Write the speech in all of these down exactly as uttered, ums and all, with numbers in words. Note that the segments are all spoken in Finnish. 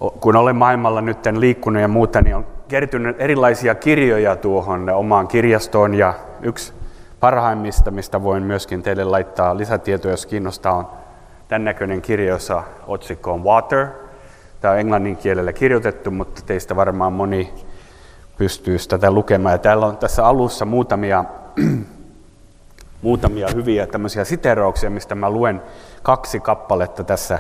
kun olen maailmalla nyt liikkunut ja muuta, niin on kertynyt erilaisia kirjoja tuohon omaan kirjastoon, ja yksi parhaimmista, mistä voin myöskin teille laittaa lisätietoja, jos kiinnostaa, on tämän näköinen kirja, jossa otsikko on Water. Tämä on englannin kielellä kirjoitettu, mutta teistä varmaan moni pystyy tätä lukemaan. Ja täällä on tässä alussa muutamia, muutamia hyviä tämmöisiä siteerauksia, mistä mä luen kaksi kappaletta tässä.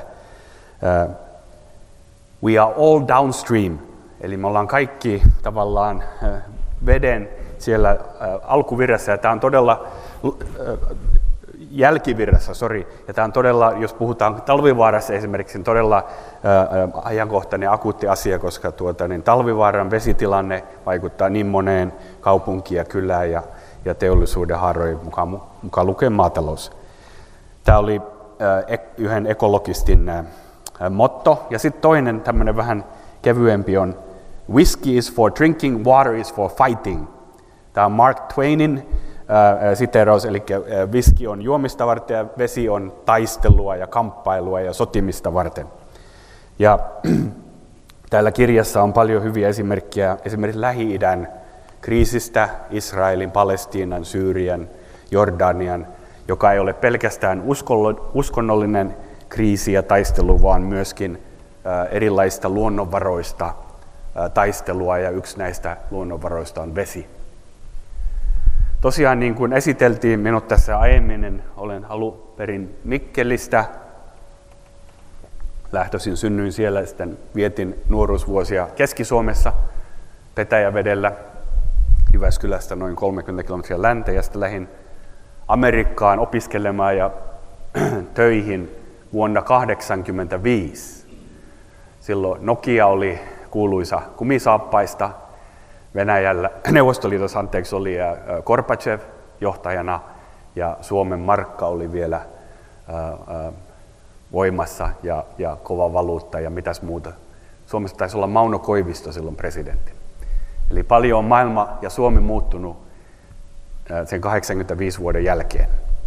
We are all downstream, eli me ollaan kaikki tavallaan veden siellä alkuvirrassa, ja tämä on todella jälkivirrassa, sorry, ja tämä on todella, jos puhutaan Talvivaarassa esimerkiksi, niin todella ajankohtainen akuutti asia, koska tuota, niin Talvivaaran vesitilanne vaikuttaa niin moneen kaupunkiin ja kylään ja, ja teollisuuden haaroihin, mukaan, mukaan lukien maatalous. Tämä oli äh, yhden ekologistin äh, motto, ja sitten toinen tämmöinen vähän kevyempi on Whiskey is for drinking, water is for fighting. Tämä on Mark Twainin äh, siteeraus, eli äh, whisky on juomista varten ja vesi on taistelua ja kamppailua ja sotimista varten. Ja täällä kirjassa on paljon hyviä esimerkkejä esimerkiksi Lähi-idän kriisistä, Israelin, Palestiinan, Syyrian, Jordanian, joka ei ole pelkästään uskonnollinen kriisi ja taistelu, vaan myöskin äh, erilaisista luonnonvaroista äh, taistelua, ja yksi näistä luonnonvaroista on vesi. Tosiaan niin kuin esiteltiin minut tässä aiemmin, olen alun perin Mikkelistä. Lähtöisin, synnyin siellä ja sitten vietin nuoruusvuosia Keski-Suomessa Petäjävedellä, Jyväskylästä noin kolmekymmentä kilometriä länteen, ja sitten lähdin Amerikkaan opiskelemaan ja töihin vuonna tuhatyhdeksänsataakahdeksankymmentäviisi. Silloin Nokia oli kuuluisa kumisaappaista Venäjällä, Neuvostoliitossa anteeksi oli Gorbachev johtajana, ja Suomen markka oli vielä ää, ää, voimassa ja, ja kova valuutta ja mitäs muuta. Suomessa taisi olla Mauno Koivisto silloin presidentti. Eli paljon on maailma ja Suomi muuttunut sen kahdeksankymmentäviisi vuoden jälkeen.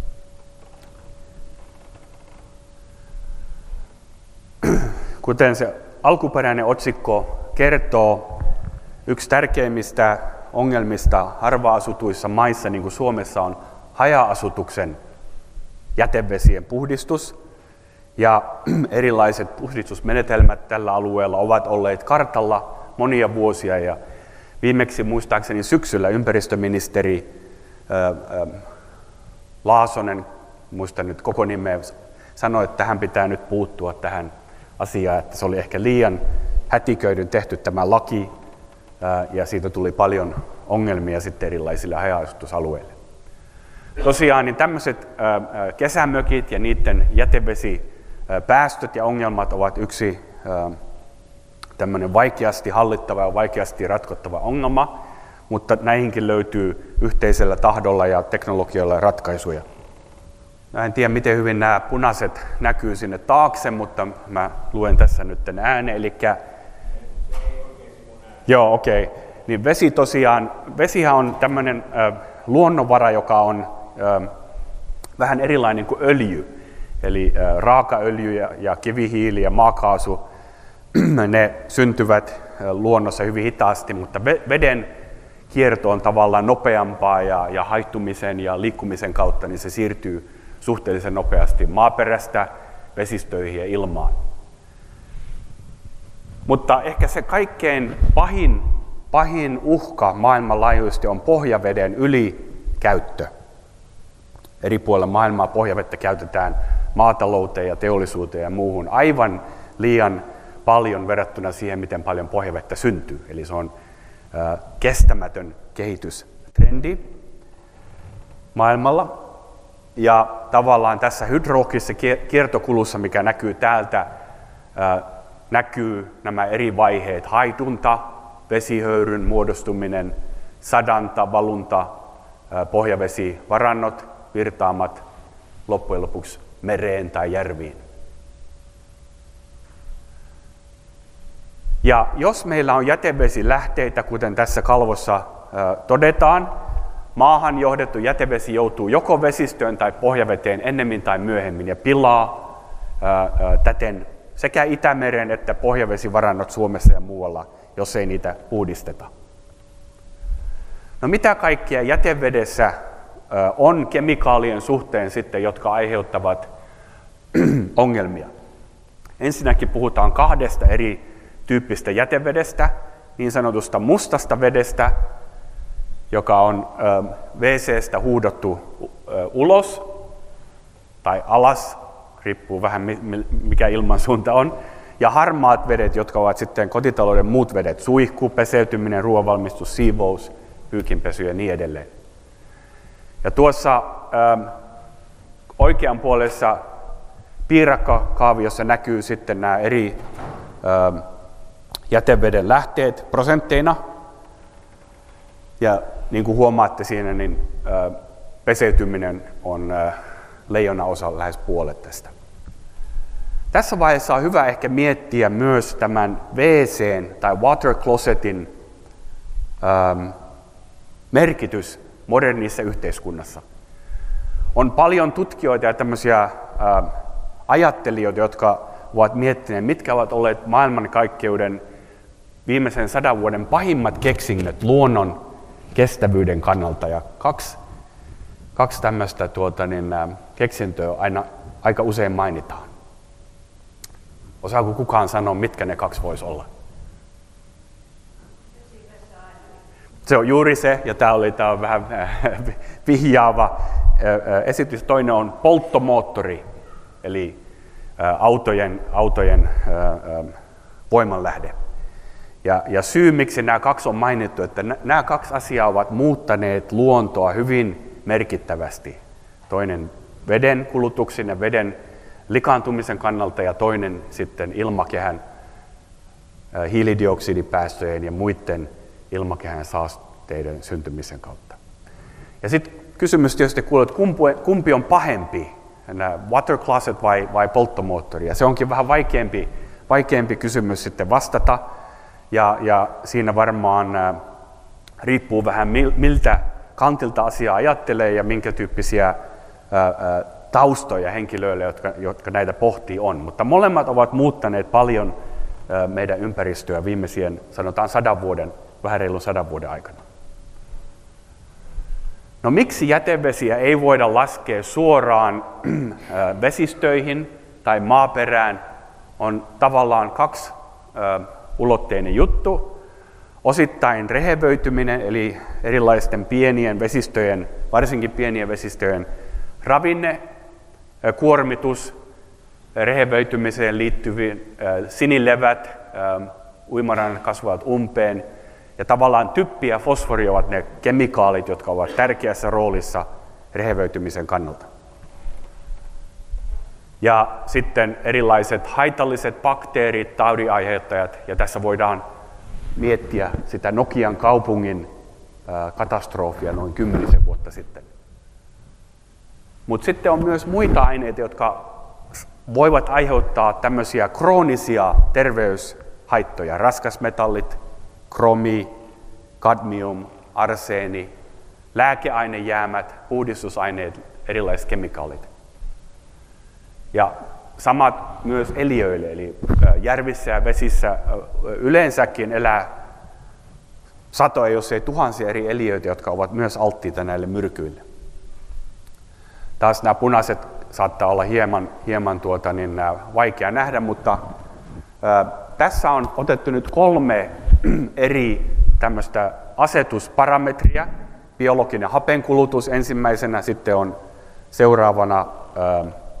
Kuten se alkuperäinen otsikko kertoo, yksi tärkeimmistä ongelmista harva-asutuissa maissa, niin kuin Suomessa, on haja-asutuksen jätevesien puhdistus. Ja erilaiset puhdistusmenetelmät tällä alueella ovat olleet kartalla monia vuosia. Ja viimeksi muistaakseni syksyllä ympäristöministeri ää, ää, Laasonen, muistan nyt koko nimeä, sanoi, että tähän pitää nyt puuttua tähän asiaan, että se oli ehkä liian hätiköidyn tehty tämä laki, ää, ja siitä tuli paljon ongelmia sitten erilaisille haja-asutusalueille. Tosiaan niin tämmöiset ää, kesämökit ja niiden jätevesipäästöt ja ongelmat ovat yksi ää, tämmöinen vaikeasti hallittava ja vaikeasti ratkottava ongelma, mutta näihinkin löytyy yhteisellä tahdolla ja teknologialla ratkaisuja. Mä en tiedä, miten hyvin nämä punaiset näkyy sinne taakse, mutta mä luen tässä nyt ääneen. Elikkä... Joo, okei. Okay. Niin vesi tosiaan, vesihän on tämmöinen äh, luonnonvara, joka on äh, vähän erilainen kuin öljy. Eli äh, raakaöljy ja, ja kivihiili ja maakaasu, ne syntyvät äh, luonnossa hyvin hitaasti, mutta veden kierto on tavallaan nopeampaa, ja, ja haihtumisen ja liikkumisen kautta niin se siirtyy suhteellisen nopeasti maaperästä vesistöihin ja ilmaan. Mutta ehkä se kaikkein pahin, pahin uhka maailmanlaajuisesti on pohjaveden ylikäyttö. Eri puolilla maailmaa pohjavettä käytetään maatalouteen ja teollisuuteen ja muuhun aivan liian paljon verrattuna siihen, miten paljon pohjavettä syntyy. Eli se on äh, kestämätön kehitystrendi maailmalla. Ja tavallaan tässä hydrologisessa kiertokulussa, mikä näkyy täältä, ää, näkyy nämä eri vaiheet: haidunta, vesihöyryn muodostuminen, sadanta, valunta, ää, pohjavesivarannot, virtaamat, loppujen lopuksi mereen tai järviin. Ja jos meillä on jätevesilähteitä, kuten tässä kalvossa ää, todetaan, maahan johdettu jätevesi joutuu joko vesistöön tai pohjaveteen ennemmin tai myöhemmin ja pilaa ää, ää, täten sekä Itämeren että pohjavesivarannot Suomessa ja muualla, jos ei niitä puhdisteta. No mitä kaikkia jätevedessä on kemikaalien suhteen sitten, jotka aiheuttavat ongelmia? Ensinnäkin puhutaan kahdesta eri tyyppistä jätevedestä, niin sanotusta mustasta vedestä, joka on W C:stä huudottu ulos tai alas, riippuu vähän mikä ilmansuunta on, ja harmaat vedet, jotka ovat sitten kotitalouden muut vedet, suihku, peseytyminen, ruoanvalmistus, siivous, pyykinpesy ja niin edelleen. Ja tuossa ähm, oikean puolessa piirakkakaaviossa näkyy sitten nämä eri ähm, jäteveden lähteet prosentteina. Ja niin kuin huomaatte siinä, niin äh, peseytyminen on äh, leijonaosa lähes puolet tästä. Tässä vaiheessa on hyvä ehkä miettiä myös tämän W C:n tai water closetin ähm, merkitys modernissa yhteiskunnassa. On paljon tutkijoita ja tämmöisiä äh, ajattelijoita, jotka ovat miettineet, mitkä ovat olleet maailmankaikkeuden viimeisen sadan vuoden pahimmat keksinnöt luonnon kestävyyden kannalta. Ja kaksi, kaksi tämmöistä tuota, niin, äh, keksintöä aina aika usein mainitaan. Osaako kukaan sanoa, mitkä ne kaksi voisi olla? Se on juuri se, ja tämä oli tämä on vähän vihjaava esitys. Toinen on polttomoottori, eli autojen, autojen voimanlähde. Ja, ja syy, miksi nämä kaksi on mainittu, että nämä kaksi asiaa ovat muuttaneet luontoa hyvin merkittävästi. Toinen veden kulutuksen ja veden likaantumisen kannalta ja toinen sitten ilmakehän hiilidioksidipäästöjen ja muiden ilmakehän saasteiden syntymisen kautta. Ja sitten kysymys tietysti kuuluu, että kumpi on pahempi, water closet vai, vai polttomoottori. Ja se onkin vähän vaikeampi, vaikeampi kysymys sitten vastata. Ja, ja siinä varmaan ä, riippuu vähän miltä kantilta asiaa ajattelee ja minkä tyyppisiä ä, ä, taustoja henkilöille, jotka, jotka näitä pohtii, on. Mutta molemmat ovat muuttaneet paljon ä, meidän ympäristöä viimeisien, sanotaan sadan vuoden, vähän reilun sadan vuoden aikana. No miksi jätevesiä ei voida laskea suoraan ä, vesistöihin tai maaperään, on tavallaan kaksi ä, ulotteinen juttu. Osittain rehevöityminen, eli erilaisten pienien vesistöjen, varsinkin pienien vesistöjen ravinne, kuormitus, rehevöitymiseen liittyviin sinilevät, uimarannan kasvavat umpeen, ja tavallaan typpi ja fosfori ovat ne kemikaalit, jotka ovat tärkeässä roolissa rehevöitymisen kannalta. Ja sitten erilaiset haitalliset bakteerit, taudinaiheuttajat, ja tässä voidaan miettiä sitä Nokian kaupungin katastrofia noin kymmenisen vuotta sitten. Mutta sitten on myös muita aineita, jotka voivat aiheuttaa tämmöisiä kroonisia terveyshaittoja. Raskasmetallit, kromi, kadmium, arseeni, lääkeainejäämät, puhdistusaineet, erilaiset kemikaalit. Ja samat myös eliöille, eli järvissä ja vesissä yleensäkin elää satoja, jos ei tuhansia eri eliöitä, jotka ovat myös alttiita näille myrkyille. Taas nämä punaiset saattaa olla hieman, hieman tuota, niin, vaikea nähdä, mutta ää, tässä on otettu nyt kolme eri tämmöistä asetusparametria. Biologinen hapenkulutus ensimmäisenä, sitten on seuraavana ää,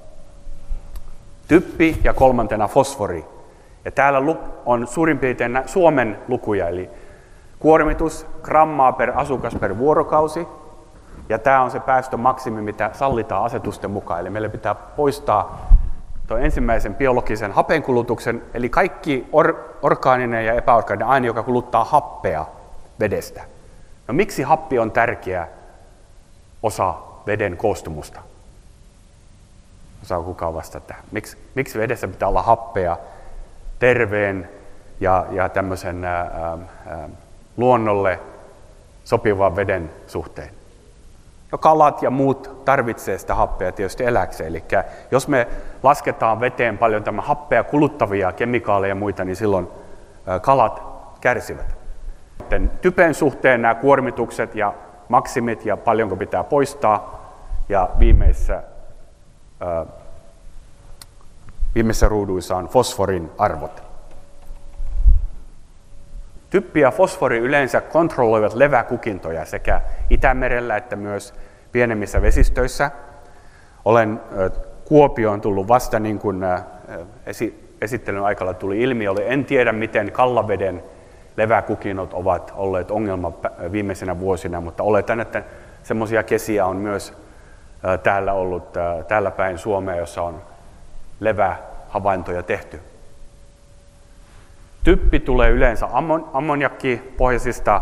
typpi ja kolmantena fosfori. Ja täällä on suurin piirtein Suomen lukuja, eli kuormitus grammaa per asukas per vuorokausi. Ja tämä on se päästömaksimi, mitä sallitaan asetusten mukaan. Eli meillä pitää poistaa tuo ensimmäisen biologisen hapenkulutuksen, eli kaikki or- orgaaninen ja epäorgaaninen aine, joka kuluttaa happea vedestä. No miksi happi on tärkeä osa veden koostumusta? Osaa kukaan vastata tähän? Miksi, miksi vedessä pitää olla happea terveen ja, ja tämmöisen ää, ää, luonnolle sopivan veden suhteen? No kalat ja muut tarvitsee sitä happea tietysti eläkseen. Eli jos me lasketaan veteen paljon tämä happea kuluttavia kemikaaleja ja muita, niin silloin kalat kärsivät. Typen suhteen nämä kuormitukset ja maksimit ja paljonko pitää poistaa. Ja viimeisissä, ää, viimeisissä ruuduissa on fosforin arvot. Typpi ja fosfori yleensä kontrolloivat leväkukintoja sekä Itämerellä että myös pienemmissä vesistöissä. Olen ä, Kuopioon tullut vasta niin kuin ä, esi, esittelyn aikana tuli ilmi. En tiedä, miten Kallaveden leväkukinnot ovat olleet ongelma viimeisenä vuosina, mutta oletan, että semmoisia kesiä on myös ä, täällä ollut ä, täällä päin Suomea, jossa on levähavaintoja tehty. Typpi tulee yleensä ammon, ammoniakkipohjaisista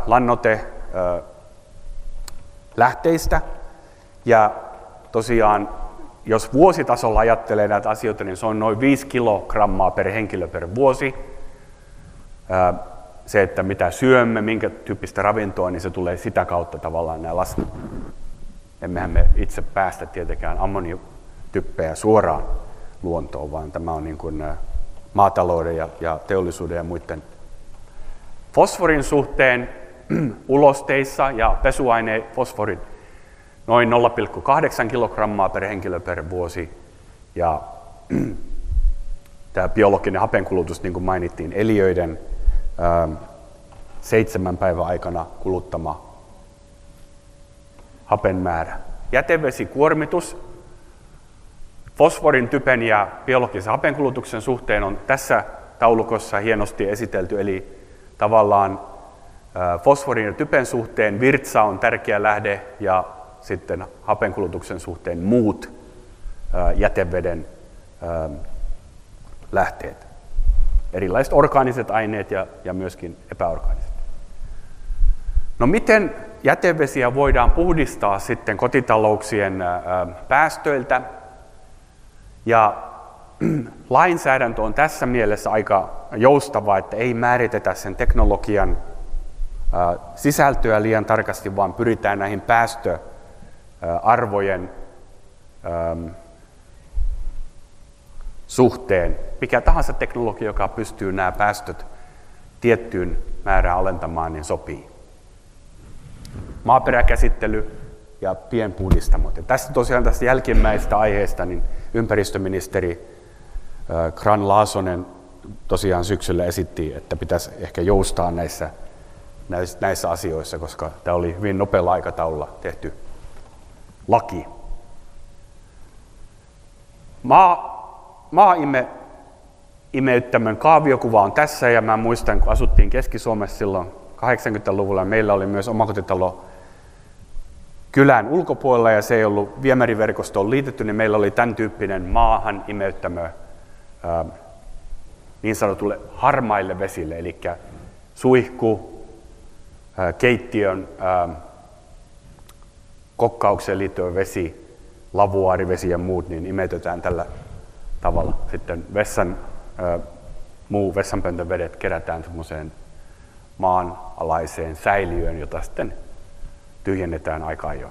lannoitelähteistä. Ja tosiaan, jos vuositasolla ajattelee näitä asioita, niin se on noin viisi kilogrammaa per henkilö per vuosi. Se, että mitä syömme, minkä tyyppistä ravintoa, niin se tulee sitä kautta tavallaan nämä laskut. Emmehän me itse päästä tietenkään ammoniatyppejä suoraan luontoon, vaan tämä on niin kuin maatalouden ja, ja teollisuuden ja muiden. Fosforin suhteen ulosteissa ja pesuaineen fosforin noin nolla pilkku kahdeksan kilogrammaa per henkilö per vuosi. Ja tämä biologinen hapenkulutus, niin kuin mainittiin, eliöiden ää, seitsemän päivän aikana kuluttama hapen määrä. Jätevesikuormitus fosforin, typen ja biologisen hapenkulutuksen suhteen on tässä taulukossa hienosti esitelty, eli tavallaan fosforin ja typen suhteen virtsa on tärkeä lähde ja sitten hapenkulutuksen suhteen muut jäteveden lähteet. Erilaiset orgaaniset aineet ja, ja myöskin epäorgaaniset. No miten jätevesiä voidaan puhdistaa sitten kotitalouksien päästöiltä? Ja lainsäädäntö on tässä mielessä aika joustava, että ei määritetä sen teknologian sisältöä liian tarkasti, vaan pyritään näihin päästöarvojen suhteen. Mikä tahansa teknologia, joka pystyy nämä päästöt tiettyyn määrään alentamaan, niin sopii. Maaperäkäsittely ja pienpuhdistamot. Ja tästä tosiaan tästä jälkimmäisestä aiheesta niin ympäristöministeri Grahn-Laasonen tosiaan syksyllä esitti, että pitäisi ehkä joustaa näissä, näissä asioissa, koska tämä oli hyvin nopealla aikataululla tehty laki. Maa, maa-ime, imeyttämön kaaviokuva on tässä, ja mä muistan, kun asuttiin Keski-Suomessa silloin kahdeksankymmentäluvulla, meillä oli myös omakotitalo kylän ulkopuolella, ja se ei ollut viemäriverkostoon liitetty, niin meillä oli tämän tyyppinen maahan imeyttämö ää, niin sanotulle harmaille vesille, eli suihku, ää, keittiön ää, kokkaukseen liittyvä vesi, lavuaarivesi ja muut, niin imeytetään tällä tavalla. Sitten vessan, ää, muu vessanpöntön vedet kerätään semmoiseen maanalaiseen säiliöön, jota sitten tyhjennetään aika ajoin.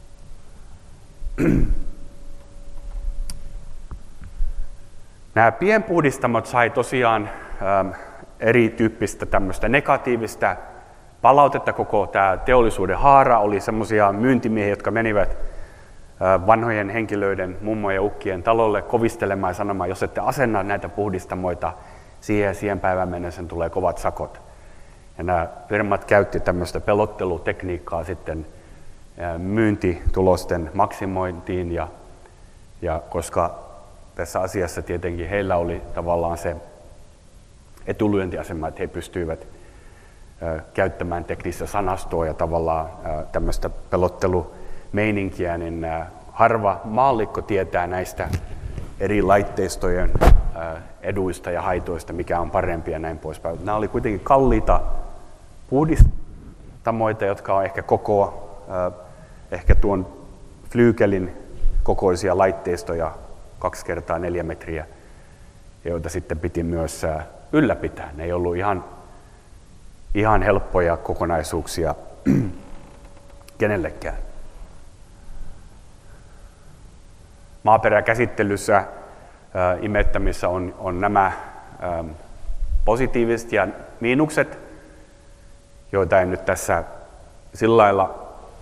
Nämä pienpuhdistamot sai tosiaan ähm, erityyppistä tämmöistä negatiivista palautetta. Koko tämä teollisuuden haara oli semmoisia myyntimiehiä, jotka menivät äh, vanhojen henkilöiden, mummojen ja ukkien talolle kovistelemaan ja sanomaan, jos ette asenna näitä puhdistamoita siihen ja siihen päivään mennessä, tulee kovat sakot. Ja nämä firmat käytti tämmöistä pelottelutekniikkaa sitten myyntitulosten maksimointiin, ja, ja koska tässä asiassa tietenkin heillä oli tavallaan se etulyöntiasema, että he pystyivät ä, käyttämään teknistä sanastoa ja tavallaan ä, tämmöistä pelottelumeininkiä, niin ä, harva maallikko tietää näistä eri laitteistojen ä, eduista ja haitoista, mikä on parempi ja näin poispäin. Nämä oli kuitenkin kalliita puhdistamoita, jotka on ehkä koko, äh, ehkä tuon flyykelin kokoisia laitteistoja, kaksi kertaa neljä metriä, joita sitten piti myös äh, ylläpitää. Ne ei ollut ihan, ihan helppoja kokonaisuuksia kenellekään. Maaperäkäsittelyssä äh, imettämissä on, on nämä ähm, positiiviset ja miinukset, joita en nyt tässä sillä lailla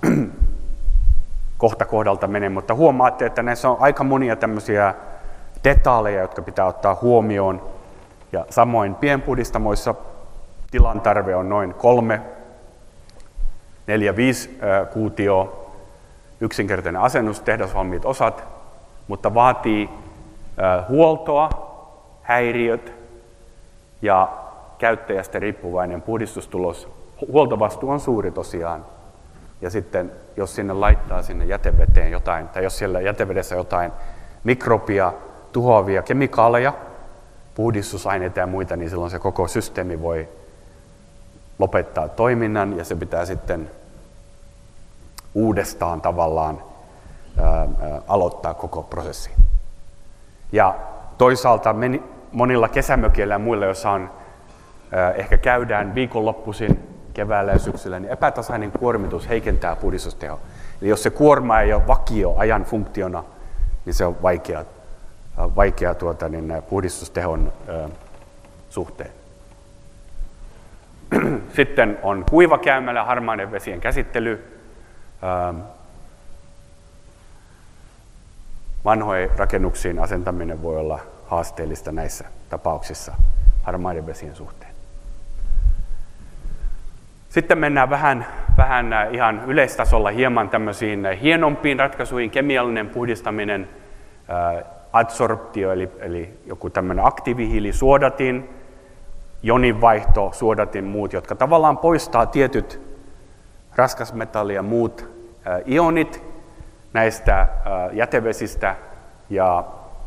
kohta kohdalta mene, mutta huomaatte, että näissä on aika monia tämmöisiä detaaleja, jotka pitää ottaa huomioon. Ja samoin pienpuhdistamoissa tilan tarve on noin kolme, neljä, viisi kuutioa, yksinkertainen asennus, tehdasvalmiit osat, mutta vaatii huoltoa, häiriöt ja käyttäjästä riippuvainen puhdistustulos. Huoltovastuu on suuri tosiaan. Ja sitten jos sinne laittaa sinne jäteveteen jotain, tai jos siellä jätevedessä jotain mikrobia, tuhoavia kemikaaleja, puhdistusaineita ja muita, niin silloin se koko systeemi voi lopettaa toiminnan ja se pitää sitten uudestaan tavallaan ää, ää, aloittaa koko prosessi. Ja toisaalta meni, monilla kesämökeillä ja muilla, joissa on, ää, ehkä käydään viikonloppuisin keväällä ja syksyllä, niin epätasainen kuormitus heikentää puhdistustehoa. Eli jos se kuorma ei ole vakio ajan funktiona, niin se on vaikea, vaikea tuota, niin puhdistustehon ää, suhteen. Sitten on kuivakäymälä, harmaiden vesien käsittely. Vanhojen rakennuksiin asentaminen voi olla haasteellista näissä tapauksissa harmaiden vesien suhteen. Sitten mennään vähän, vähän ihan yleistasolla hieman tämmöisiin hienompiin ratkaisuihin. Kemiallinen puhdistaminen, adsorptio eli, eli joku tämmöinen aktiivihiilisuodatin, joninvaihto, suodatin, muut, jotka tavallaan poistaa tietyt raskasmetalli ja muut ä, ionit näistä ä, jätevesistä ja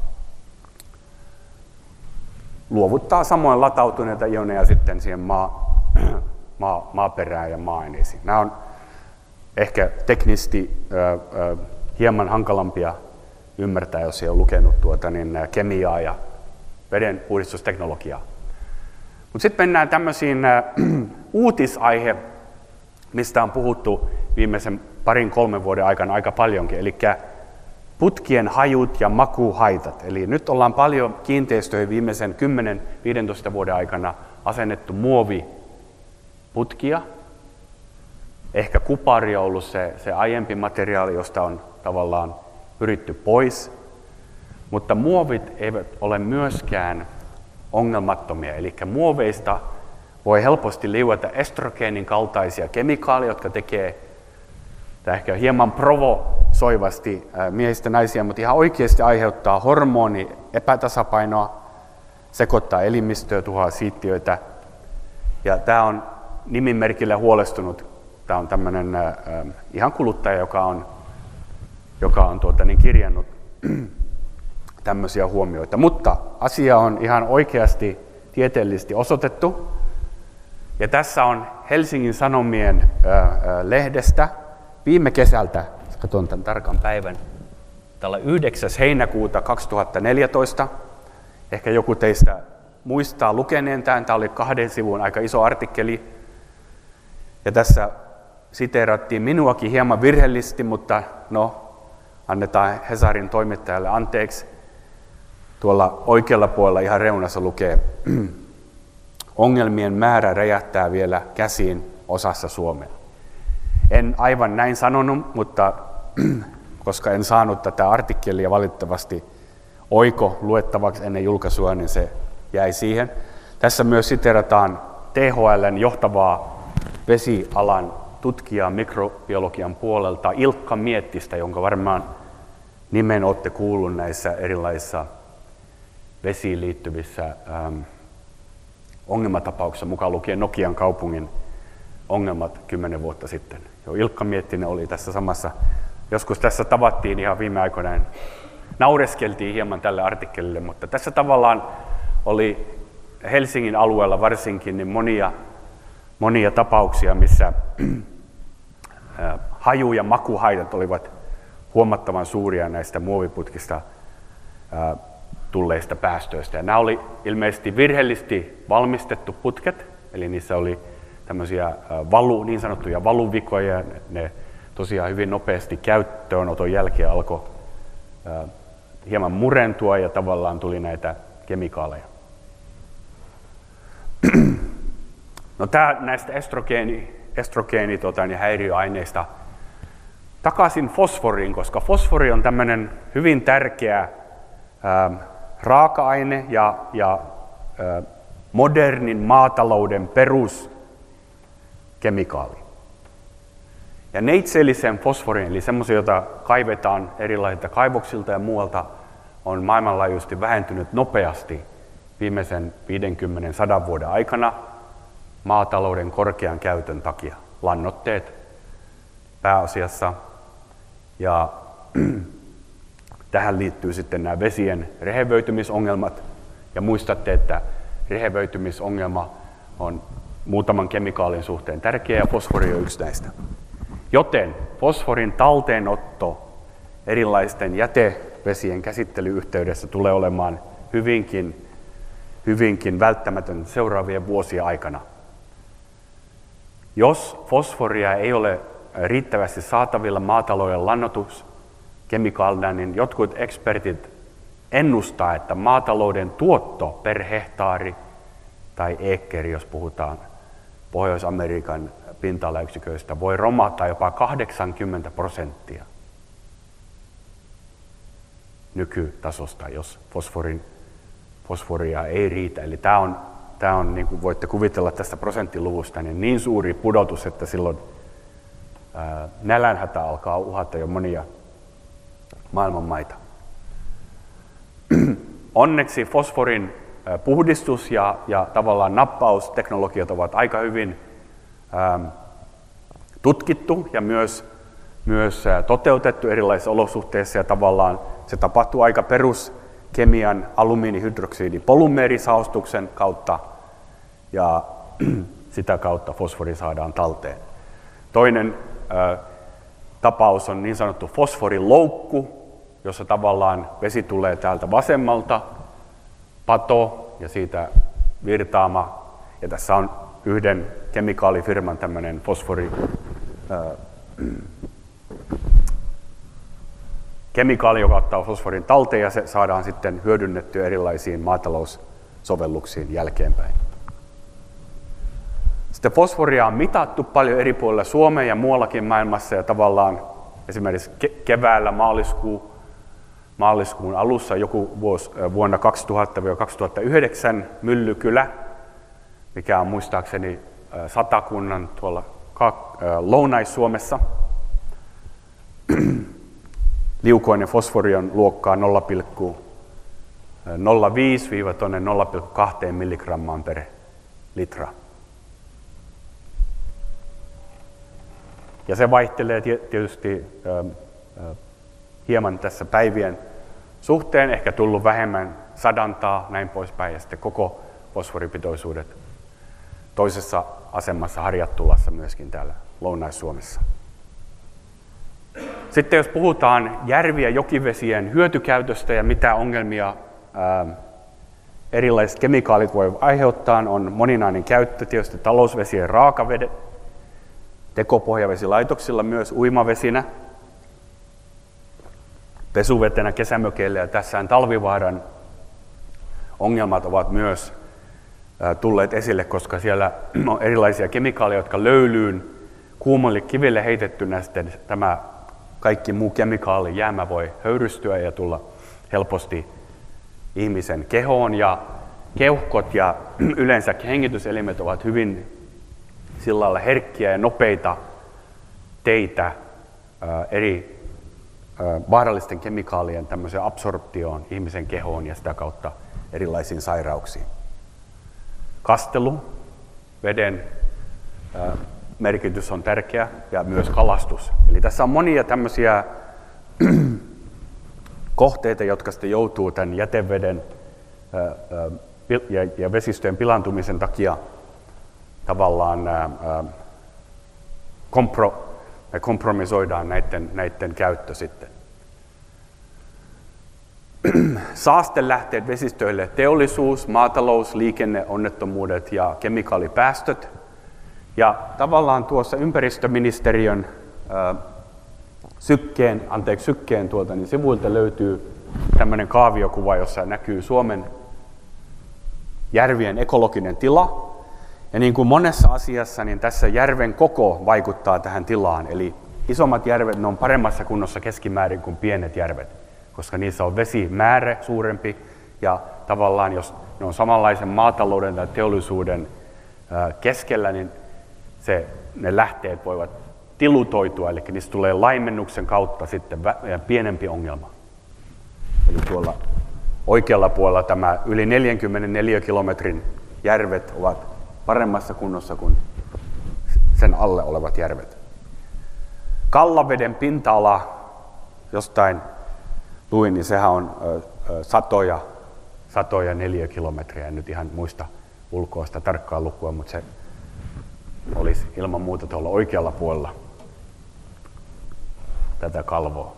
luovuttaa samoin latautuneita ioneja sitten siihen maa, maa, maaperään ja maa-aineisiin. Nämä on ehkä teknisesti ä, ä, hieman hankalampia ymmärtää, jos ei ole lukenut tuota, niin, kemiaa ja vedenpuhdistusteknologiaa. Mutta sitten mennään tämmöisiin äh, uutisaihe, mistä on puhuttu viimeisen parin kolmen vuoden aikana aika paljonkin, eli putkien hajut ja makuhaitat. Eli nyt ollaan paljon kiinteistöihin viimeisen kymmenen viisitoista vuoden aikana asennettu muoviputkia. Ehkä kupari on ollut se, se aiempi materiaali, josta on tavallaan pyritty pois, mutta muovit eivät ole myöskään ongelmattomia, eli muoveista voi helposti liueta estrogeenin kaltaisia kemikaaleja, jotka tekee, tämä ehkä hieman provosoivasti miehistä naisia, mutta ihan oikeasti aiheuttaa hormoni epätasapainoa, sekoittaa elimistöä, tuhoaa siittiöitä. Ja tämä on nimimerkillä huolestunut, tämä on tämmöinen äh, ihan kuluttaja, joka on, joka on tuota, niin kirjannut tämmöisiä huomioita, mutta asia on ihan oikeasti tieteellisesti osoitettu. Ja tässä on Helsingin Sanomien ää, lehdestä viime kesältä, katson tämän tarkan päivän, tällä yhdeksäs heinäkuuta kaksituhattaneljätoista. Ehkä joku teistä muistaa lukeneen tämän, tämä oli kahden sivun aika iso artikkeli. Ja tässä siteerattiin minuakin hieman virheellisesti, mutta no, annetaan Hesarin toimittajalle anteeksi. Tuolla oikealla puolella ihan reunassa lukee, ongelmien määrä räjähtää vielä käsiin osassa Suomea. En aivan näin sanonut, mutta koska en saanut tätä artikkelia valitettavasti oiko luettavaksi ennen julkaisua, niin se jäi siihen. Tässä myös siterataan T H L:n johtavaa vesialan tutkijaa mikrobiologian puolelta Ilkka Miettistä, jonka varmaan nimen olette kuullut näissä erilaisissa vesiin liittyvissä ähm, ongelmatapauksissa, mukaan lukien Nokian kaupungin ongelmat kymmenen vuotta sitten. Jo Ilkka Miettinen oli tässä samassa, joskus tässä tavattiin ihan viime aikoina, naureskeltiin hieman tälle artikkelille, mutta tässä tavallaan oli Helsingin alueella varsinkin niin monia, monia tapauksia, missä äh, haju- ja makuhaitat olivat huomattavan suuria näistä muoviputkista äh, tulleista päästöistä. Ja nämä oli ilmeisesti virheellisesti valmistettu putket, eli niissä oli tämmöisiä valu, niin sanottuja valuvikoja. Ne tosiaan hyvin nopeasti käyttöönoton jälkeen alkoi hieman murentua ja tavallaan tuli näitä kemikaaleja. No tää näistä estrogeeni, estrogeeni tota, ja häiriöaineista takaisin fosforiin, koska fosfori on tämmöinen hyvin tärkeä ää, raaka-aine ja, ja ää, modernin maatalouden peruskemikaali. Ja neitseellisen fosforin, eli semmoisia, joita kaivetaan erilaisilta kaivoksilta ja muualta, on maailmanlaajuisesti vähentynyt nopeasti viimeisen viidenkymmenen sadan vuoden aikana maatalouden korkean käytön takia. Lannoitteet pääasiassa. Ja tähän liittyy sitten nämä vesien rehevöitymisongelmat. Ja muistatte, että rehevöitymisongelma on muutaman kemikaalin suhteen tärkeä ja fosfori on yksi näistä. Joten fosforin talteenotto erilaisten jätevesien käsittelyyhteydessä tulee olemaan hyvinkin, hyvinkin välttämätön seuraavien vuosien aikana. Jos fosforia ei ole riittävästi saatavilla maatalouden lannoituskemikaalina, niin jotkut ekspertit ennustaa, että maatalouden tuotto per hehtaari tai ekkeri, jos puhutaan Pohjois-Amerikan pinta-alayksiköistä, voi romahtaa jopa kahdeksankymmentä prosenttia nykytasosta, jos fosforin, fosforia ei riitä. Eli tämä on, tämä on, niin kuin voitte kuvitella tästä prosenttiluvusta, niin, niin suuri pudotus, että silloin ää, nälänhätä alkaa uhata jo monia maailman maita. Onneksi fosforin ää, puhdistus ja, ja tavallaan nappausteknologiat ovat aika hyvin ää, tutkittu ja myös, myös ää, toteutettu erilaisissa olosuhteissa ja tavallaan se tapahtuu aika peruskemian alumiinihydroksidipolymeerisaostuksen kautta ja sitä kautta fosfori saadaan talteen. Toinen ää, tapaus on niin sanottu fosforiloukku, jossa tavallaan vesi tulee täältä vasemmalta, pato ja siitä virtaama. Ja tässä on yhden kemikaalifirman tämmöinen fosfori, ää, kemikaali, joka ottaa fosforin talteen ja se saadaan sitten hyödynnettyä erilaisiin maataloussovelluksiin jälkeenpäin. Sitten fosforia on mitattu paljon eri puolilla Suomea ja muuallakin maailmassa ja tavallaan esimerkiksi keväällä maaliskuun, maaliskuun alussa joku vuosi, vuonna kaksituhatta kaksituhattayhdeksän Myllykylä, mikä on muistaakseni Satakunnan tuolla Lounais-Suomessa. Liukoinen fosfori on luokkaa nolla pilkku nolla viisi nolla pilkku kaksi milligrammaan per litra. Ja se vaihtelee tietysti äh, äh, hieman tässä päivien suhteen, ehkä tullut vähemmän sadantaa, näin poispäin, ja sitten koko fosforipitoisuudet toisessa asemassa Harjattulassa myöskin täällä Lounais-Suomessa. Sitten jos puhutaan järvi- ja jokivesien hyötykäytöstä ja mitä ongelmia ää, erilaiset kemikaalit voi aiheuttaa, on moninainen käyttö, tietysti talousvesien raakavedet, tekopohjavesilaitoksilla myös uimavesinä, pesuvetenä kesämökeillä ja tässä Talvivaaran ongelmat ovat myös ää, tulleet esille, koska siellä on erilaisia kemikaaleja, jotka löylyyn kuumalle kiville heitettynä sitten tämä kaikki muu kemikaali jäämä voi höyrystyä ja tulla helposti ihmisen kehoon ja keuhkot ja yleensä hengityselimet ovat hyvin sillä lailla herkkiä ja nopeita teitä ää, eri ää, vaarallisten kemikaalien tämmöiseen absorptioon ihmisen kehoon ja sitä kautta erilaisiin sairauksiin. Kastelu, veden ää, merkitys on tärkeä ja myös kalastus. Eli tässä on monia tämmöisiä kohteita, jotka sitten joutuu tämän jäteveden ja vesistöjen pilaantumisen takia tavallaan kompro, kompromisoidaan näiden, näiden käyttö sitten. Saastelähteet vesistöille: teollisuus, maatalous, liikenne, onnettomuudet ja kemikaalipäästöt. Ja tavallaan tuossa ympäristöministeriön ää, sykkeen, anteeksi, sykkeen tuolta, niin sivuilta löytyy tämmöinen kaaviokuva, jossa näkyy Suomen järvien ekologinen tila. Ja niin kuin monessa asiassa, niin tässä järven koko vaikuttaa tähän tilaan. Eli isommat järvet ne on paremmassa kunnossa keskimäärin kuin pienet järvet, koska niissä on vesimäärä suurempi ja tavallaan jos ne on samanlaisen maatalouden tai teollisuuden keskellä, niin se, ne lähteet voivat tilutoitua, eli niistä tulee laimennuksen kautta sitten pienempi ongelma. Eli tuolla oikealla puolella tämä yli neljäkymmentäneljä kilometrin järvet ovat paremmassa kunnossa kuin sen alle olevat järvet. Kallaveden pinta-ala, jostain luin, niin sehän on ö, ö, satoja, satoja neliökilometriä. En nyt ihan muista ulkoa sitä tarkkaa lukua, mutta se olisi ilman muuta tuolla oikealla puolella tätä kalvoa.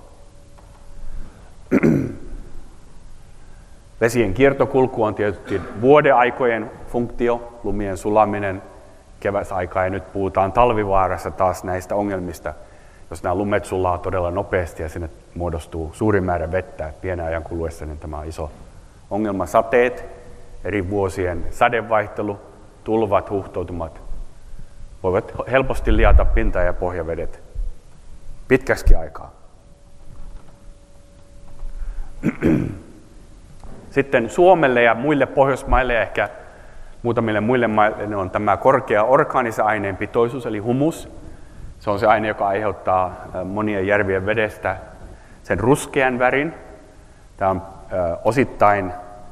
Vesien kiertokulku on tietysti vuodeaikojen funktio, lumien sulaminen, keväsaika ja nyt puhutaan talvivaarassa taas näistä ongelmista. Jos nämä lumet sulaa todella nopeasti ja sinne muodostuu suuri määrä vettä pienen ajan kuluessa, niin tämä on iso ongelma. Sateet, eri vuosien sadevaihtelu, tulvat, huuhtoutumat voivat helposti liata pinta- ja pohjavedet pitkäksi aikaa. Sitten Suomelle ja muille Pohjoismaille ja ehkä muutamille muille maille on tämä korkea orgaanisen aineen pitoisuus, eli humus. Se on se aine, joka aiheuttaa monien järvien vedestä sen ruskean värin. Tämä on osittain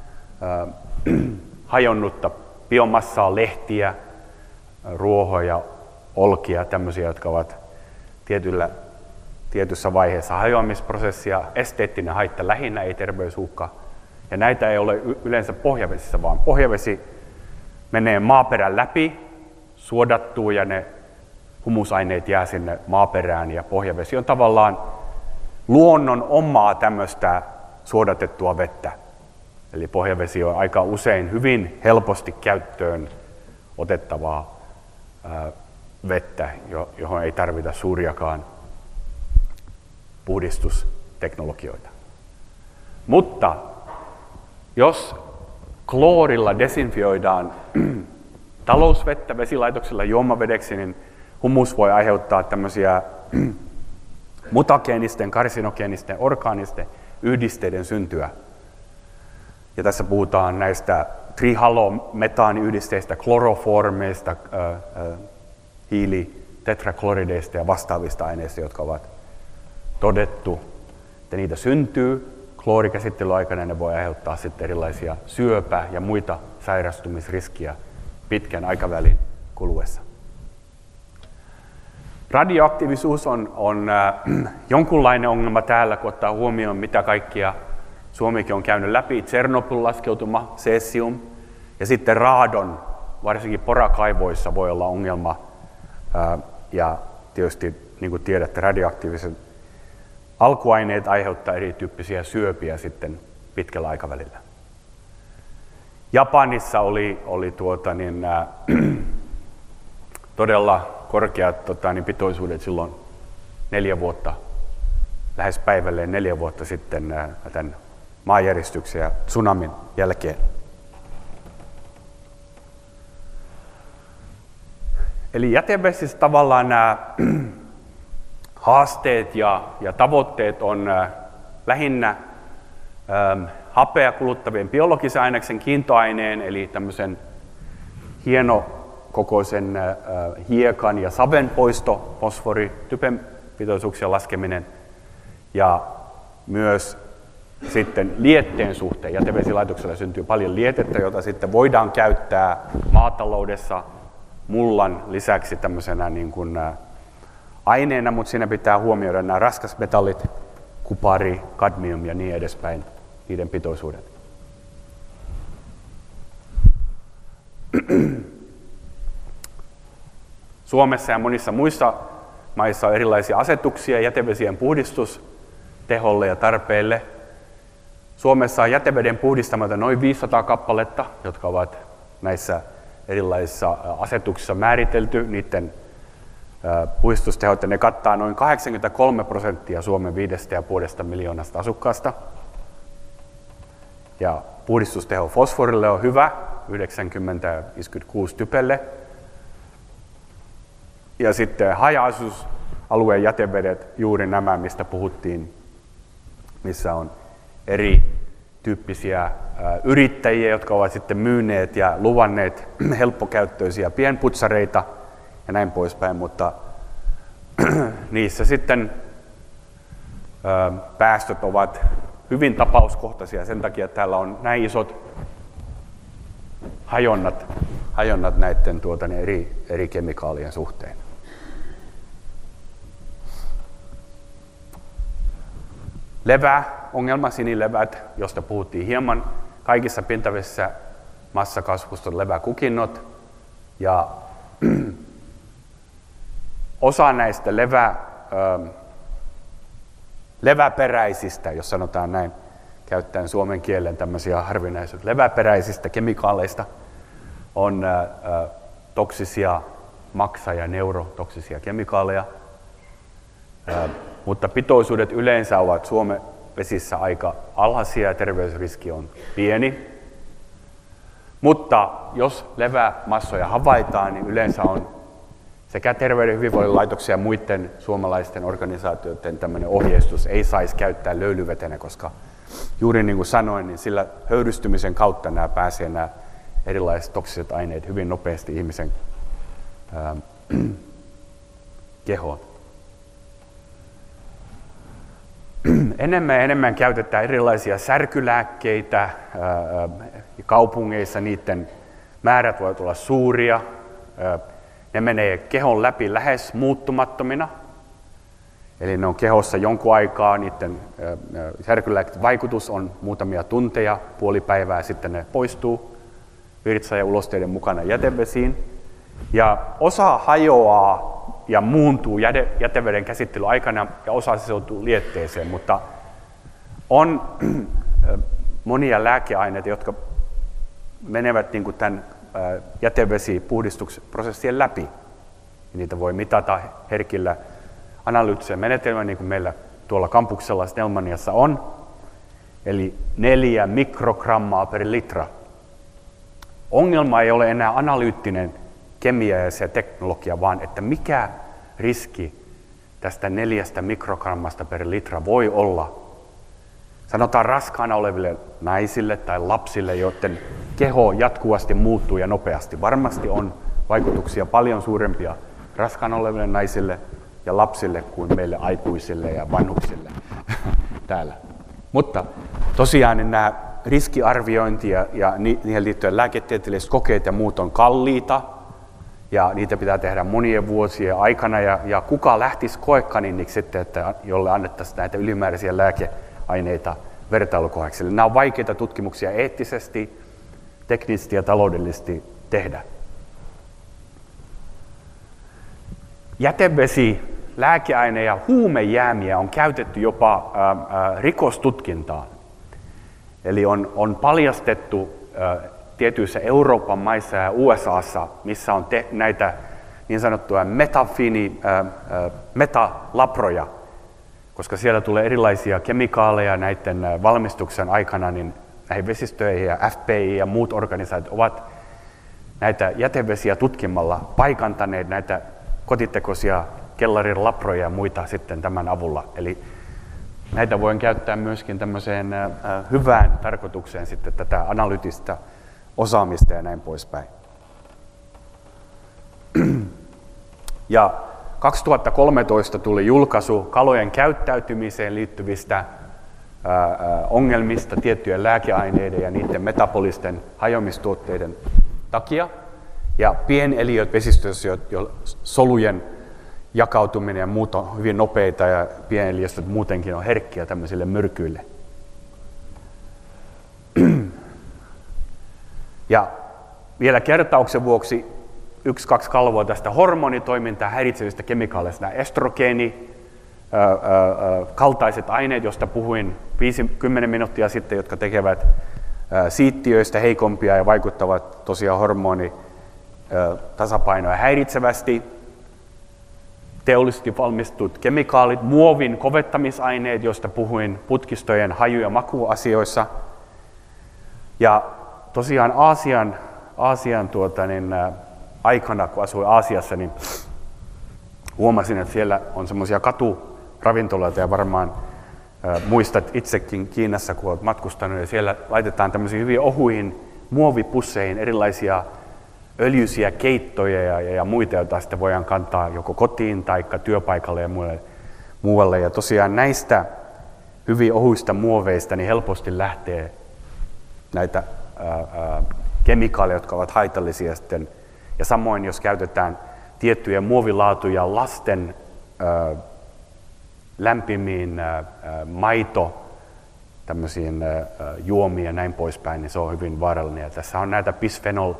hajonnutta biomassaa, lehtiä, ruohoja, olkia, tämmöisiä, jotka ovat tietyllä, tietyssä vaiheessa hajoamisprosessia. Esteettinen haitta lähinnä, ei terveysuhka. Ja näitä ei ole yleensä pohjavesissä, vaan pohjavesi menee maaperän läpi, suodattuu ja ne humusaineet jää sinne maaperään ja pohjavesi on tavallaan luonnon omaa tämmöistä suodatettua vettä. Eli pohjavesi on aika usein hyvin helposti käyttöön otettavaa ää, vettä, johon ei tarvita suuriakaan puhdistusteknologioita. Mutta jos kloorilla desinfioidaan talousvettä vesilaitoksella juomavedeksi, niin humus voi aiheuttaa tämmöisiä mutageenisten, karsinogeenisten, orgaanisten yhdisteiden syntyä. Ja tässä puhutaan näistä trihalometaaniyhdisteistä, kloroformeista, äh, äh, hiilitetraklorideista ja vastaavista aineista, jotka ovat todettu, että niitä syntyy. Kloorikäsittelyn aikana ne voi aiheuttaa sitten erilaisia syöpä- ja muita sairastumisriskiä pitkän aikavälin kuluessa. Radioaktiivisuus on, on äh, jonkunlainen ongelma täällä, kun ottaa huomioon, mitä kaikkia Suomikin on käynyt läpi. Tsernobyl-laskeutuma, cesium ja sitten raadon, varsinkin porakaivoissa voi olla ongelma. Äh, ja tietysti, niin kuin tiedätte, radioaktiiviset alkuaineet aiheuttaa erityyppisiä syöpiä sitten pitkällä aikavälillä. Japanissa oli, oli tuota, niin, äh, todella korkeat tota, niin pitoisuudet silloin neljä vuotta, lähes päivälleen neljä vuotta sitten äh, tämän maanjäristyksen ja tsunamin jälkeen. Eli jätevesissä tavallaan nämä haasteet ja, ja tavoitteet on äh, lähinnä ähm, hapea kuluttavien biologisen aineksen kiintoaineen, eli tämmöisen hienokokoisen äh, hiekan ja saven poisto, fosfori, typen pitoisuuksien laskeminen ja myös sitten lietteen suhteen. Jätevesilaitoksella syntyy paljon lietettä, jota sitten voidaan käyttää maataloudessa mullan lisäksi tämmöisenä niin kuin, äh, aineena, mutta siinä pitää huomioida nämä raskasmetallit, kupari, kadmium ja niin edespäin, niiden pitoisuudet. Suomessa ja monissa muissa maissa on erilaisia asetuksia jätevesien puhdistusteholle ja tarpeelle. Suomessa on jäteveden puhdistamatta noin viisisataa kappaletta, jotka ovat näissä erilaisissa asetuksissa määritelty. Niiden puhdistustehot, ne kattaa noin kahdeksankymmentäkolme prosenttia Suomen viidestä ja puolesta miljoonasta asukkaasta. Ja puhdistusteho fosforille on hyvä, yhdeksänkymmentä viisikymmentäkuusi typelle. Ja sitten haja-asutusalueen jätevedet, juuri nämä, mistä puhuttiin, missä on eri tyyppisiä yrittäjiä, jotka ovat sitten myyneet ja luvanneet helppokäyttöisiä pienputsareita ja näin poispäin, mutta niissä sitten päästöt ovat hyvin tapauskohtaisia sen takia, että täällä on näin isot hajonnat, hajonnat näiden tuota, eri, eri kemikaalien suhteen. Levä, ongelma, sinilevät, josta puhuttiin hieman. Kaikissa pintavesissä massakasvusta on leväkukinnot ja osa näistä levä, ö, leväperäisistä, jos sanotaan näin, käyttäen suomen kielen tämmöisiä harvinaisia leväperäisistä kemikaaleista on ö, ö, toksisia maksa- ja neurotoksisia kemikaaleja. Ö, mutta pitoisuudet yleensä ovat Suomen vesissä aika alhaisia ja terveysriski on pieni. Mutta jos levämassoja havaitaan, niin yleensä on sekä Terveyden ja hyvinvoinnin laitoksen ja muiden suomalaisten organisaatioiden tämmöinen ohjeistus ei saisi käyttää löylyvetenä, koska juuri niin kuin sanoin, niin sillä höyrystymisen kautta nämä pääsee nämä erilaiset toksiset aineet hyvin nopeasti ihmisen ää, kehoon. Enemmän ja enemmän käytetään erilaisia särkylääkkeitä. Ää, kaupungeissa niiden määrät voivat olla suuria. Ää, ne menee kehon läpi lähes muuttumattomina. Eli ne on kehossa jonkun aikaa, niiden särkylääkkeiden vaikutus on muutamia tunteja, puoli päivää, sitten ne poistuu virtsa- ja ulosteiden mukana jätevesiin. Ja osa hajoaa ja muuntuu jäteveden käsittelyn aikana ja osa sisoutuu lietteeseen, mutta on monia lääkeaineita, jotka menevät niin kuin tämän jätevesipuhdistusprosessien läpi. Ja niitä voi mitata herkillä analyyttisellä menetelmällä, niin kuin meillä tuolla kampuksella Snellmaniassa on, eli neljä mikrogrammaa per litra. Ongelma ei ole enää analyyttinen kemia ja se teknologia, vaan että mikä riski tästä neljästä mikrogrammasta per litra voi olla, sanotaan raskaana oleville naisille tai lapsille, joiden keho jatkuvasti muuttuu ja nopeasti. Varmasti on vaikutuksia paljon suurempia raskaana oleville naisille ja lapsille kuin meille aikuisille ja vanhuksille täällä. Mutta tosiaan niin nämä riskiarviointi ja, ja niihin liittyen lääketieteelliset kokeet ja muut on kalliita ja niitä pitää tehdä monien vuosien aikana ja, ja kuka lähtisi koekaniiniksi sitten, että jolle annettaisiin näitä ylimääräisiä lääkeaineita vertailukohdaksi. Nämä on vaikeita tutkimuksia eettisesti, teknisesti ja taloudellisesti tehdä. Jätevesi, lääkeaine ja huumejäämiä on käytetty jopa ää, ää, rikostutkintaan. Eli on, on paljastettu ää, tietyissä Euroopan maissa ja U S A:ssa, missä on te, näitä niin sanottuja metafini, ää, ää, metalabroja, koska siellä tulee erilaisia kemikaaleja näiden ää, valmistuksen aikana, niin näihin vesistöihin ja F P I ja muut organisaatiot ovat näitä jätevesiä tutkimalla paikantaneet näitä kotitekoisia kellarin labroja ja muita sitten tämän avulla. Eli näitä voin käyttää myöskin tämmöiseen äh, hyvään tarkoitukseen sitten tätä analyyttistä osaamista ja näin poispäin. Ja kaksituhattakolmetoista tuli julkaisu kalojen käyttäytymiseen liittyvistä äh, ongelmista tiettyjen lääkeaineiden ja niiden metabolisten hajoamistuotteiden takia. Ja pieneliöt vesistöissä, jo solujen jakautuminen ja muut on hyvin nopeita ja pieneliöstöt muutenkin on herkkiä tämmöisille myrkyille. Ja vielä kertauksen vuoksi yksi, kaksi kalvoa tästä hormonitoimintaa häiritsevistä kemikaaleista. Nämä estrogeeni, ää, ää, kaltaiset aineet, joista puhuin viisikymmentä minuuttia sitten, jotka tekevät ää, siittiöistä heikompia ja vaikuttavat tosiaan hormoni tasapainoa häiritsevästi, teollisesti valmistut kemikaalit, muovin kovettamisaineet, joista puhuin putkistojen haju- ja makuasioissa, Ja tosiaan Aasian, Aasian tuota, niin, ä, aikana, kun asuin Aasiassa, niin huomasin, että siellä on semmoisia katuravintoloita ja varmaan ä, muistat itsekin Kiinassa, kun olet matkustanut, ja siellä laitetaan tämmöisiin hyvin ohuihin muovipusseihin erilaisia öljyisiä keittoja ja, ja, ja muita, joita sitten voidaan kantaa joko kotiin tai työpaikalle ja muualle. Ja tosiaan näistä hyvin ohuista muoveista niin helposti lähtee näitä ää, ää, kemikaaleja, jotka ovat haitallisia sitten. Ja samoin, jos käytetään tiettyjä muovilaatuja lasten ää, lämpimiin ää, maito, tämmöisiin ää, juomiin ja näin poispäin, niin se on hyvin vaarallinen. Ja tässä on näitä bisphenol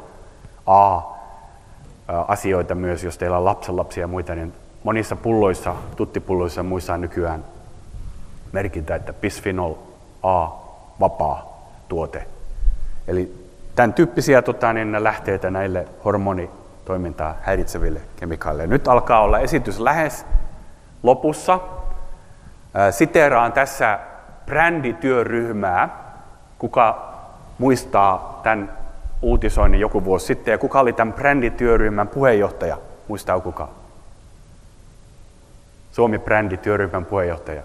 A-asioita myös, jos teillä on lapsenlapsia ja muita, niin monissa pulloissa, tuttipulloissa ja muissa on nykyään merkintä, että bisphenol A vapaa tuote. Eli tämän tyyppisiä tota, niin lähteitä näille hormonitoimintaa häiritseville kemikaaleille. Nyt alkaa olla esitys lähes lopussa. Siteeraan tässä brändityöryhmää, kuka muistaa tämän uutisoinnin joku vuosi sitten, ja kuka oli tämän brändityöryhmän puheenjohtaja? Muistaa kuka? Suomi-brändityöryhmän puheenjohtaja.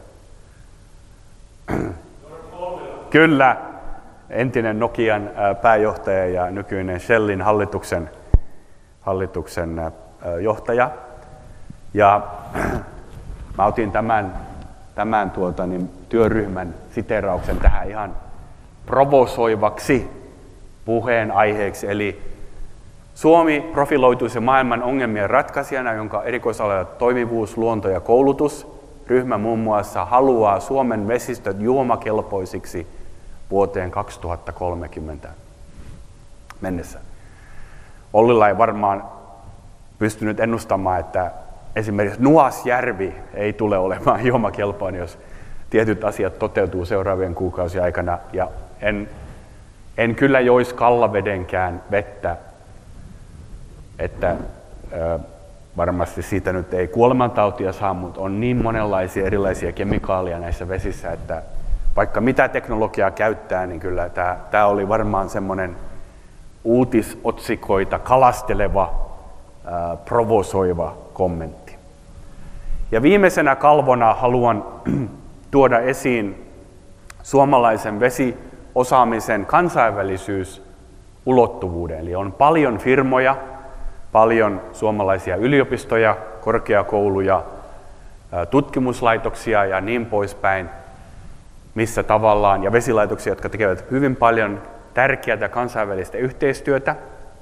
Kyllä, entinen Nokian pääjohtaja ja nykyinen Shellin hallituksen, hallituksen johtaja. Ja mä otin tämän, tämän tuota, niin, työryhmän siteerauksen tähän ihan provosoivaksi puheenaiheeksi. Eli Suomi profiloituisi maailman ongelmien ratkaisijana, jonka erikoisalalla toimivuus, luonto ja koulutus. Ryhmä muun muassa haluaa Suomen vesistöt juomakelpoisiksi vuoteen kaksituhattakolmekymmentä mennessä. Ollilla ei varmaan pystynyt ennustamaan, että esimerkiksi Nuasjärvi ei tule olemaan juomakelpoinen, jos tietyt asiat toteutuu seuraavien kuukausien aikana. Ja en, en kyllä joisi Kallavedenkään vettä, että ö, varmasti siitä nyt ei kuolemantautia saa, mutta on niin monenlaisia erilaisia kemikaaleja näissä vesissä, että vaikka mitä teknologiaa käyttää, niin kyllä tämä, tämä oli varmaan semmoinen uutisotsikoita kalasteleva, ää, provosoiva kommentti. Ja viimeisenä kalvona haluan tuoda esiin suomalaisen vesiosaamisen kansainvälisyysulottuvuuden. Eli on paljon firmoja, paljon suomalaisia yliopistoja, korkeakouluja, tutkimuslaitoksia ja niin poispäin, missä tavallaan, ja vesilaitoksia, jotka tekevät hyvin paljon tärkeää kansainvälistä yhteistyötä.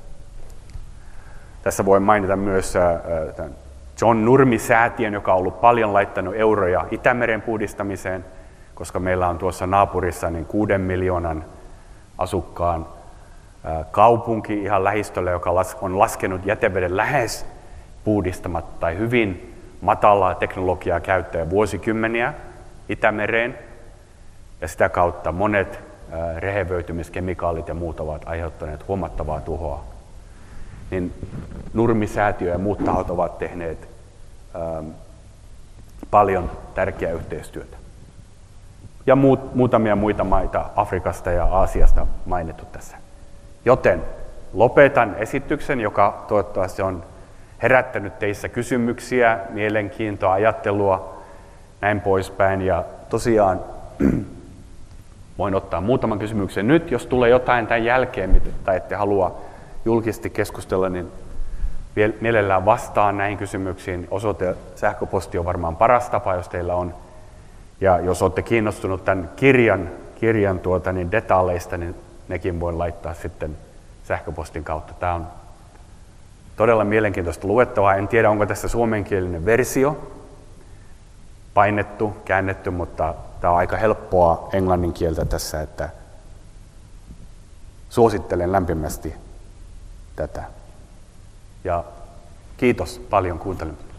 Tässä voi mainita myös John Nurmi-säätiön, joka on ollut paljon laittanut euroja Itämeren puhdistamiseen, koska meillä on tuossa naapurissa niin kuuden miljoonan asukkaan kaupunki ihan lähistöllä, joka on laskenut jäteveden lähes puhdistamatta tai hyvin matalaa teknologiaa käyttäen vuosikymmeniä Itämereen. Ja sitä kautta monet rehevöitymiskemikaalit ja muut ovat aiheuttaneet huomattavaa tuhoa. Niin Nurmi-säätiö ja muut tahot ovat tehneet ähm, paljon tärkeää yhteistyötä. Ja muut, muutamia muita maita Afrikasta ja Aasiasta mainittu tässä. Joten lopetan esityksen, joka toivottavasti on herättänyt teissä kysymyksiä, mielenkiintoa, ajattelua, näin poispäin. Ja tosiaan voin ottaa muutaman kysymyksen nyt. Jos tulee jotain tämän jälkeen, tai ette halua julkisesti keskustella, niin mielellään vastaan näihin kysymyksiin. Osoite sähköposti on varmaan paras tapa, jos teillä on. Ja jos olette kiinnostunut tämän kirjan, kirjan tuota, niin detaljeista, niin nekin voin laittaa sitten sähköpostin kautta. Tämä on todella mielenkiintoista luettavaa. En tiedä, onko tässä suomenkielinen versio painettu, käännetty, mutta tämä on aika helppoa englannin kieltä tässä, että suosittelen lämpimästi tätä. Ja kiitos paljon kuuntelemasta.